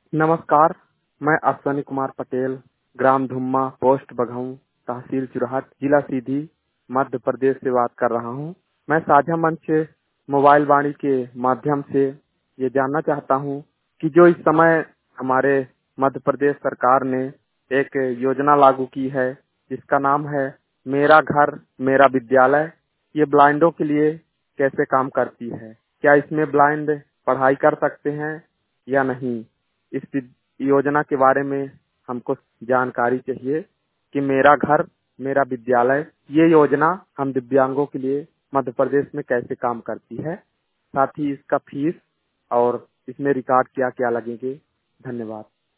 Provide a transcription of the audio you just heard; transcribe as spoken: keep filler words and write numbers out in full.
नमस्कार, मैं अश्वनी कुमार पटेल, ग्राम धुम्मा, पोस्ट बघाऊं, तहसील चुरहट, जिला सीधी, मध्य प्रदेश से बात कर रहा हूं। मैं साझा मंच से मोबाइल वाणी के माध्यम से ये जानना चाहता हूं कि जो इस समय हमारे मध्य प्रदेश सरकार ने एक योजना लागू की है, जिसका नाम है मेरा घर मेरा विद्यालय। ये ब्लाइंडों के लिए कैसे काम करती है? क्या इसमें ब्लाइंड पढ़ाई कर सकते हैं या नहीं? इस योजना के बारे में हमको जानकारी चाहिए कि मेरा घर मेरा विद्यालय, ये योजना हम दिव्यांगों के लिए मध्य प्रदेश में कैसे काम करती है, साथ ही इसका फीस और इसमें रिकॉर्ड क्या क्या लगेंगे। धन्यवाद।